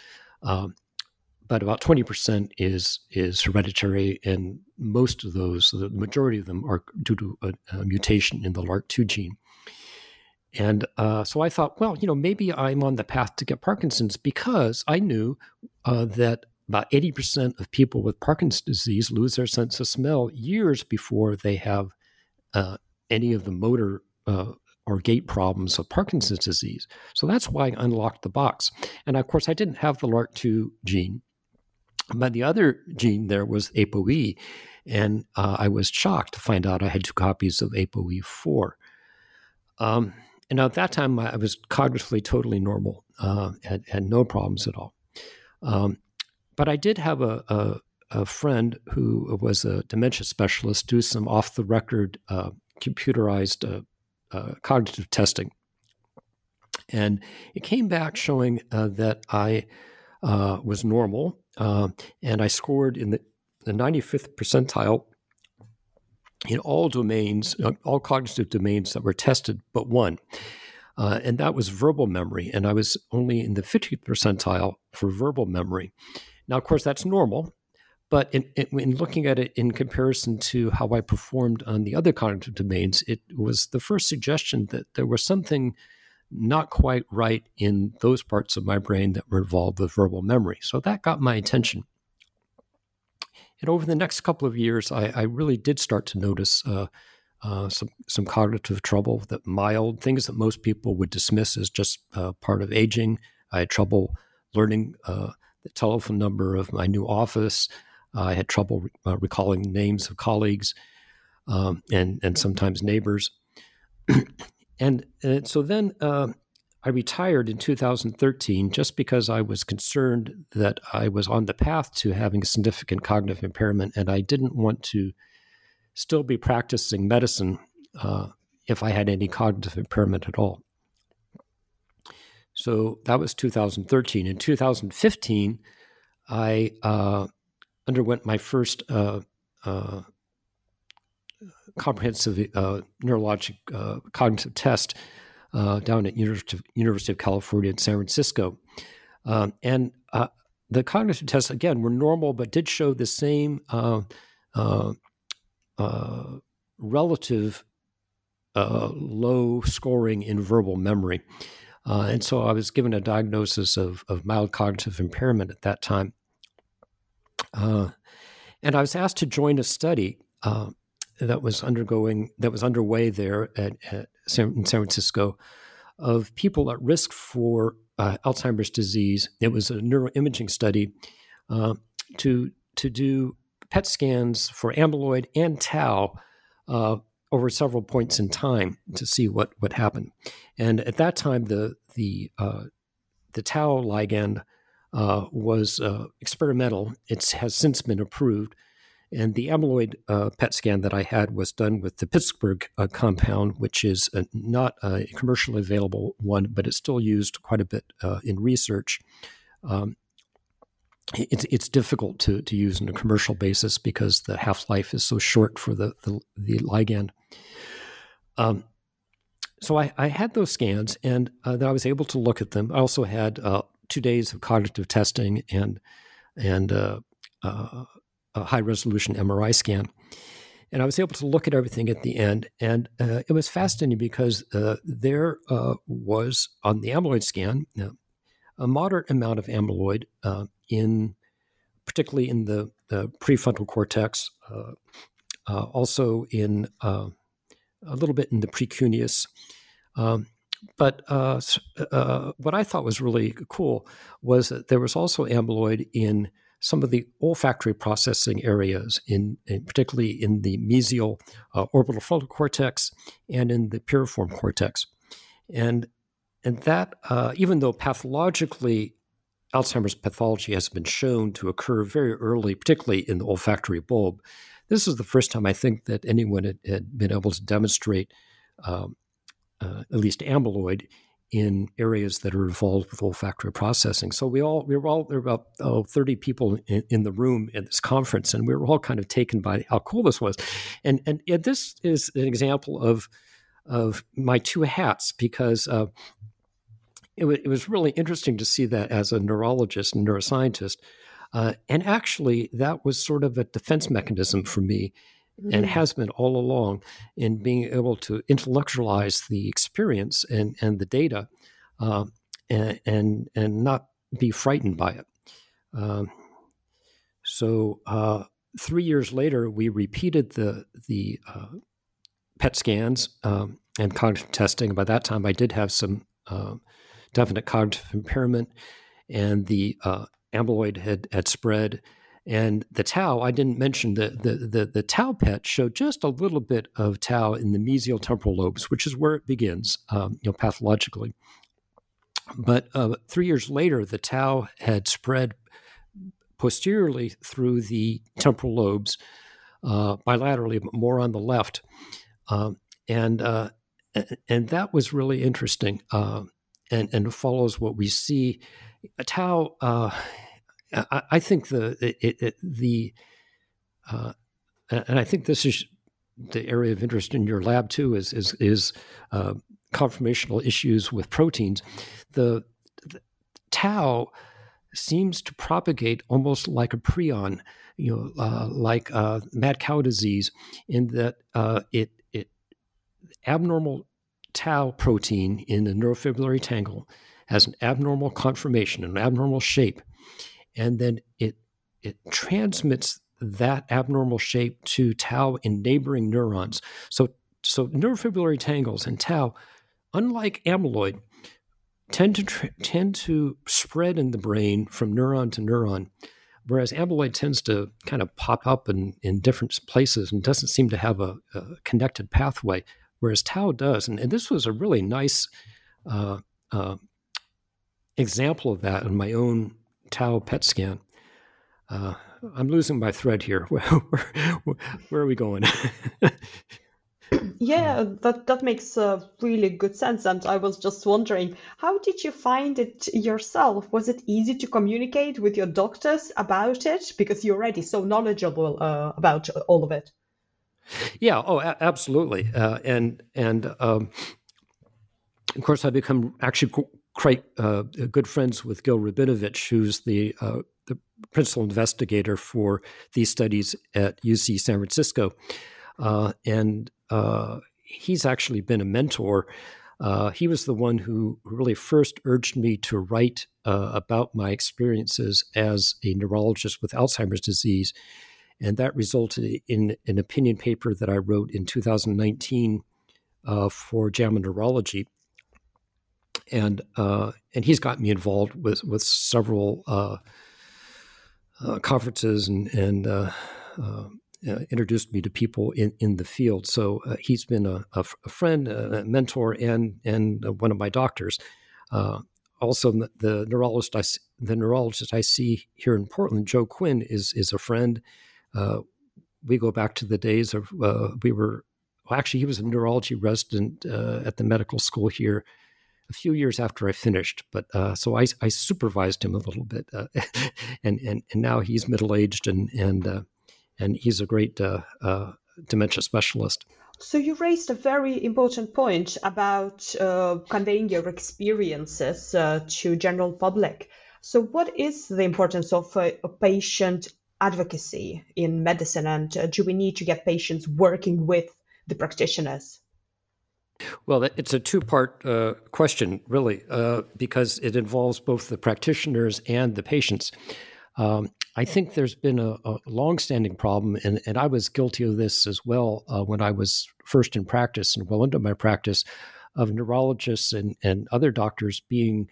But about 20% is hereditary, and most of those, the majority of them, are due to a mutation in the LRRK2 gene. And so I thought, maybe I'm on the path to get Parkinson's, because I knew that about 80% of people with Parkinson's disease lose their sense of smell years before they have any of the motor or gait problems of Parkinson's disease. So that's why I unlocked the box. And of course, I didn't have the LRRK2 gene, but the other gene there was ApoE. And I was shocked to find out I had 2 copies of ApoE4. And at that time, I was cognitively totally normal, had no problems at all. But I did have a friend who was a dementia specialist do some off-the-record computerized cognitive testing. And it came back showing that I was normal, and I scored in the 95th percentile in all domains, all cognitive domains that were tested, but one. And that was verbal memory. And I was only in the 50th percentile for verbal memory. Now, of course, that's normal. But in looking at it in comparison to how I performed on the other cognitive domains, it was the first suggestion that there was something not quite right in those parts of my brain that were involved with verbal memory. So that got my attention. And over the next couple of years, I really did start to notice some cognitive trouble, that mild things that most people would dismiss as just part of aging. I had trouble learning the telephone number of my new office. I had trouble recalling names of colleagues and sometimes neighbors. And so then I retired in 2013 just because I was concerned that I was on the path to having significant cognitive impairment, and I didn't want to still be practicing medicine if I had any cognitive impairment at all. So that was 2013. In 2015, I underwent my first comprehensive neurologic cognitive test down at University of California in San Francisco. And the cognitive tests, again, were normal, but did show the same relative low scoring in verbal memory. And so I was given a diagnosis of mild cognitive impairment at that time. And I was asked to join a study that was underway there in San Francisco of people at risk for Alzheimer's disease. It was a neuroimaging study to do PET scans for amyloid and tau over several points in time to see what would happen. And at that time, the tau ligand was experimental. It has since been approved. And the amyloid PET scan that I had was done with the Pittsburgh compound, which is not a commercially available one, but it's still used quite a bit in research. It's difficult to use on a commercial basis because the half-life is so short for the ligand. So I had those scans, and then I was able to look at them. I also had 2 days of cognitive testing and a high-resolution MRI scan. And I was able to look at everything at the end. And it was fascinating because there was, on the amyloid scan, a moderate amount of amyloid particularly in the prefrontal cortex, also in a little bit in the precuneus. But what I thought was really cool was that there was also amyloid in some of the olfactory processing areas, particularly in the mesial orbital frontal cortex and in the piriform cortex. And that, even though pathologically Alzheimer's pathology has been shown to occur very early, particularly in the olfactory bulb. This is the first time I think that anyone had been able to demonstrate at least amyloid in areas that are involved with olfactory processing. So there were about 30 people in the room at this conference, and we were all kind of taken by how cool this was. And this is an example of my two hats, because it was really interesting to see that as a neurologist and neuroscientist. And actually, that was sort of a defense mechanism for me, and has been all along, in being able to intellectualize the experience and the data, and not be frightened by it. So 3 years later, we repeated the PET scans and cognitive testing. By that time, I did have some definite cognitive impairment, and the amyloid had spread. And the tau, I didn't mention, the tau PET showed just a little bit of tau in the mesial temporal lobes, which is where it begins, pathologically. But 3 years later, the tau had spread posteriorly through the temporal lobes, bilaterally, but more on the left, and that was really interesting, and follows what we see. Tau. I think and I think this is the area of interest in your lab too, is conformational issues with proteins. The tau seems to propagate almost like a prion, like mad cow disease, in that it abnormal tau protein in the neurofibrillary tangle has an abnormal conformation, an abnormal shape. And then it transmits that abnormal shape to tau in neighboring neurons. So neurofibrillary tangles and tau, unlike amyloid, tend to spread in the brain from neuron to neuron, whereas amyloid tends to kind of pop up in different places and doesn't seem to have a connected pathway, whereas tau does. And this was a really nice example of that in my own tau PET scan. I'm losing my thread here. Where are we going? Yeah, that makes really good sense. And I was just wondering, how did you find it yourself? Was it easy to communicate with your doctors about it? Because you're already so knowledgeable about all of it. Yeah, absolutely. And of course, I become actually quite good friends with Gil Rabinovich, who's the principal investigator for these studies at UC San Francisco. And he's actually been a mentor. He was the one who really first urged me to write about my experiences as a neurologist with Alzheimer's disease. And that resulted in an opinion paper that I wrote in 2019 for JAMA Neurology. And he's got me involved with several conferences and introduced me to people in the field. So he's been a friend, a mentor, and one of my doctors. Also, the neurologist I see here in Portland, Joe Quinn, is a friend. We go back to the days of he was a neurology resident at the medical school here a few years after I finished, but so I supervised him a little bit, and now he's middle-aged and he's a great dementia specialist. So you raised a very important point about conveying your experiences to general public. So what is the importance of patient advocacy in medicine, and do we need to get patients working with the practitioners? Well, it's a two-part question, really, because it involves both the practitioners and the patients. I think there's been a long-standing problem, and I was guilty of this as well when I was first in practice and well into my practice, of neurologists and other doctors being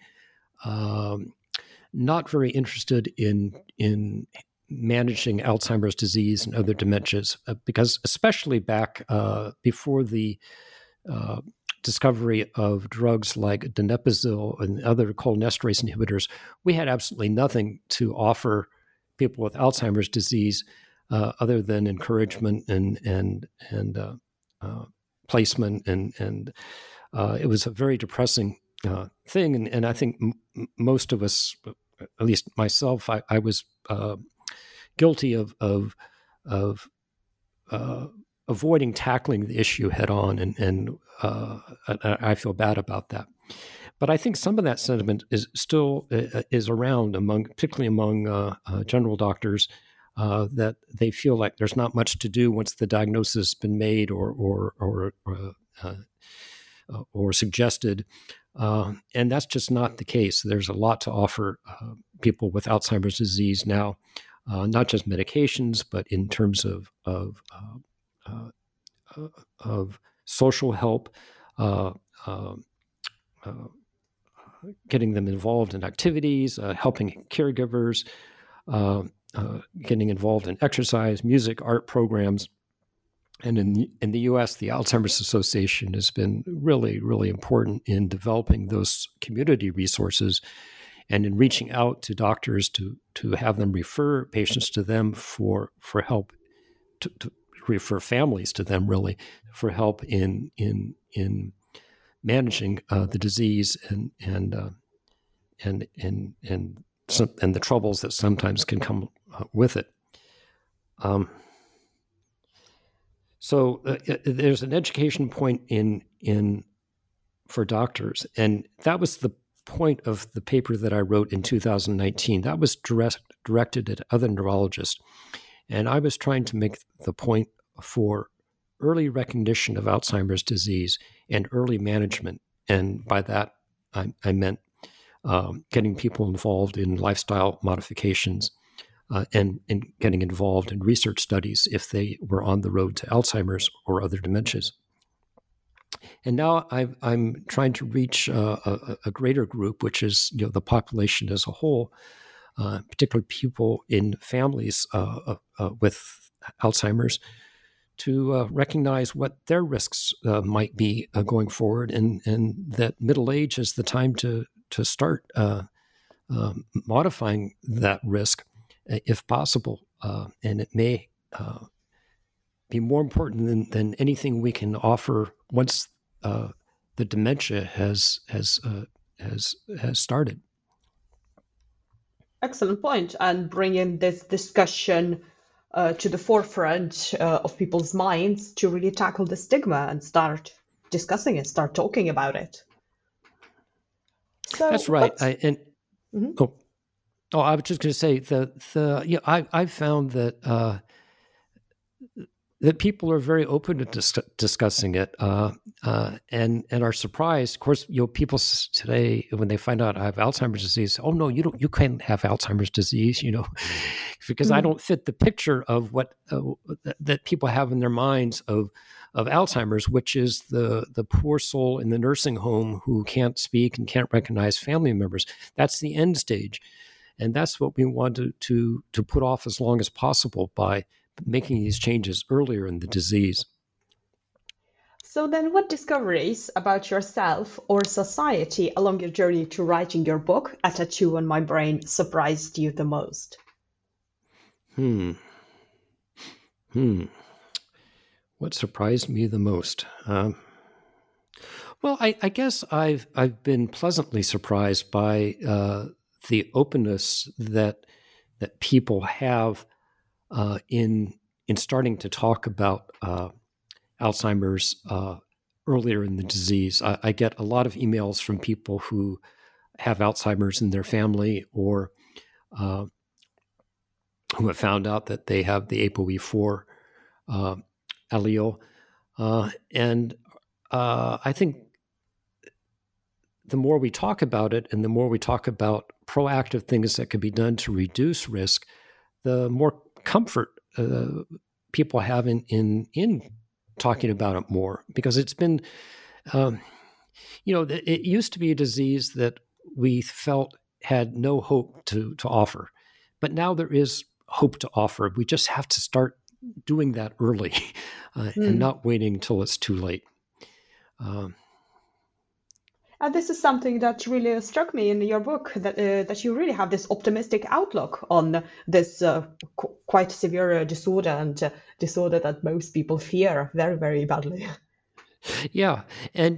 not very interested in managing Alzheimer's disease and other dementias, because especially back before the discovery of drugs like donepezil and other cholinesterase inhibitors, we had absolutely nothing to offer people with Alzheimer's disease other than encouragement and placement, and it was a very depressing thing. And I think most of us, at least myself, I was guilty of avoiding tackling the issue head on, and I feel bad about that. But I think some of that sentiment is still is around particularly among general doctors, that they feel like there's not much to do once the diagnosis has been made or suggested, and that's just not the case. There's a lot to offer people with Alzheimer's disease now, not just medications, but in terms of social help, getting them involved in activities, helping caregivers, getting involved in exercise, music, art programs. And in the U.S., the Alzheimer's Association has been really, really important in developing those community resources and in reaching out to doctors to have them refer patients to them for help, to refer families to them really for help in managing the disease and the troubles that sometimes can come with it. So there's an education point in for doctors, and that was the point of the paper that I wrote in 2019. That was directed at other neurologists, and I was trying to make the point for early recognition of Alzheimer's disease and early management, and by that I meant getting people involved in lifestyle modifications. And getting involved in research studies if they were on the road to Alzheimer's or other dementias. And now I'm trying to reach a greater group, which is the population as a whole, particularly people in families with Alzheimer's, to recognize what their risks might be going forward, and that middle age is the time to start modifying that risk, if possible, and it may be more important than anything we can offer once the dementia has started. Excellent point, and bringing this discussion to the forefront of people's minds to really tackle the stigma and start discussing it, start talking about it. So that's right. I was just going to say I found that that people are very open to discussing it, and are surprised. Of course, people today, when they find out I have Alzheimer's disease, oh no, you can't have Alzheimer's disease, because I don't fit the picture of what that people have in their minds of Alzheimer's, which is the poor soul in the nursing home who can't speak and can't recognize family members. That's the end stage. And that's what we want to put off as long as possible by making these changes earlier in the disease. So then what discoveries about yourself or society along your journey to writing your book, A Tattoo on My Brain, surprised you the most? What surprised me the most? Well, I guess I've been pleasantly surprised by the openness that people have in starting to talk about Alzheimer's earlier in the disease. I get a lot of emails from people who have Alzheimer's in their family, or who have found out that they have the ApoE4 allele, and I think the more we talk about it, and the more we talk about proactive things that can be done to reduce risk, the more comfort people have in talking about it more, because it's been, it used to be a disease that we felt had no hope to offer, but now there is hope to offer. We just have to start doing that early and not waiting until it's too late. This is something that really struck me in your book, that you really have this optimistic outlook on this quite severe disorder, and disorder that most people fear very, very badly. Yeah, and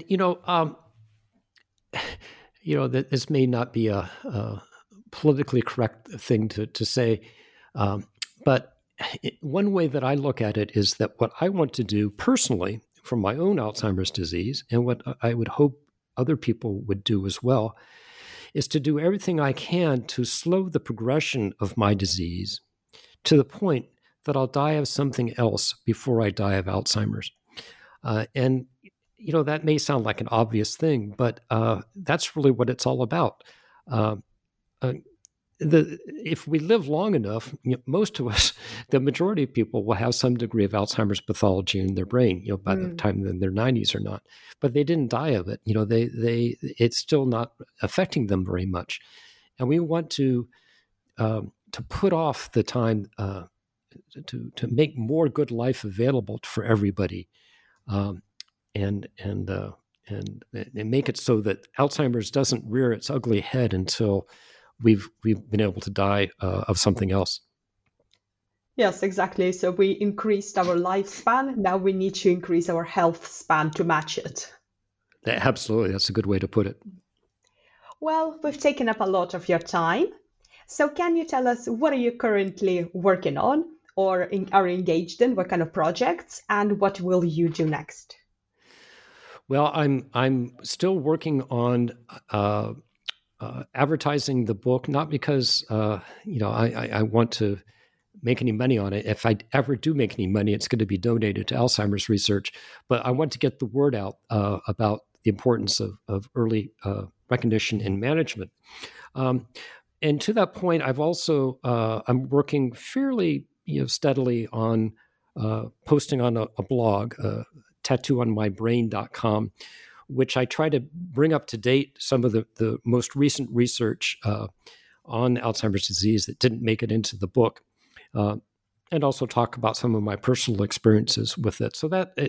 that this may not be a politically correct thing to say, but one way that I look at it is that what I want to do personally for my own Alzheimer's disease, and what I would hope other people would do as well, is to do everything I can to slow the progression of my disease to the point that I'll die of something else before I die of Alzheimer's. And that may sound like an obvious thing, but that's really what it's all about. If we live long enough, most of us, the majority of people, will have some degree of Alzheimer's pathology in their brain, by the time they're in their 90s or not. But they didn't die of it. It's still not affecting them very much, and we want to put off the time to make more good life available for everybody, and make it so that Alzheimer's doesn't rear its ugly head until we've been able to die of something else. Yes, exactly. So we increased our lifespan. Now we need to increase our health span to match it. Absolutely. That's a good way to put it. Well, we've taken up a lot of your time. So can you tell us, what are you currently working on or are engaged in? What kind of projects, and what will you do next? Well, I'm still working on advertising the book, not because I want to make any money on it. If I ever do make any money, it's going to be donated to Alzheimer's research. But I want to get the word out about the importance of early recognition and management. And to that point, I've also I'm working fairly steadily on posting on a blog, tattooonmybrain.com, which I try to bring up to date some of the most recent research on Alzheimer's disease that didn't make it into the book, and also talk about some of my personal experiences with it. So that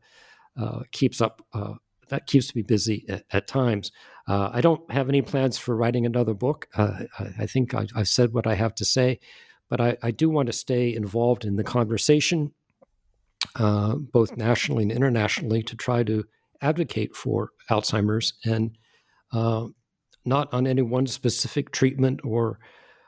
keeps me busy at times. I don't have any plans for writing another book. I think I've said what I have to say, but I do want to stay involved in the conversation, both nationally and internationally, to try to advocate for Alzheimer's, and not on any one specific treatment or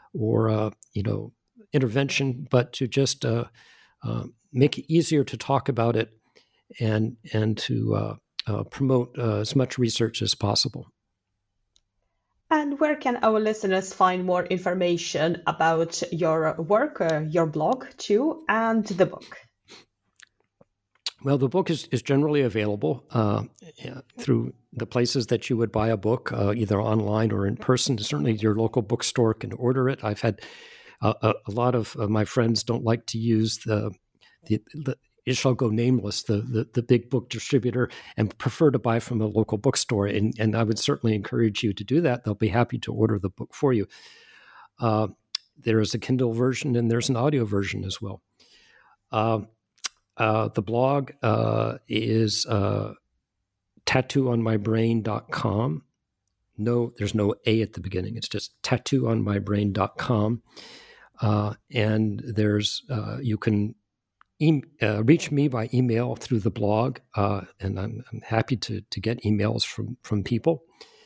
intervention, but to just make it easier to talk about it and to promote as much research as possible. And where can our listeners find more information about your work, your blog too, and the book? Well, the book is generally available through the places that you would buy a book, either online or in person. Certainly your local bookstore can order it. I've had a lot of my friends don't like to use it shall go nameless, the big book distributor, and prefer to buy from a local bookstore. And I would certainly encourage you to do that. They'll be happy to order the book for you. There is a Kindle version and there's an audio version as well. The blog is tattooonmybrain.com. No, there's no A at the beginning. It's just tattooonmybrain.com. And there's you can reach me by email through the blog, and I'm happy to get emails from people.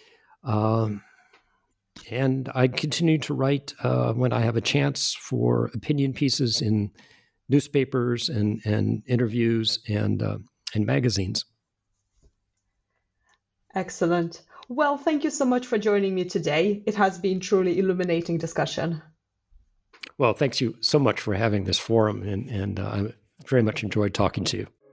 And I continue to write when I have a chance for opinion pieces in newspapers and interviews and magazines. Excellent. Well, thank you so much for joining me today. It has been truly illuminating discussion. Well, thanks you so much for having this forum, and I very much enjoyed talking to you.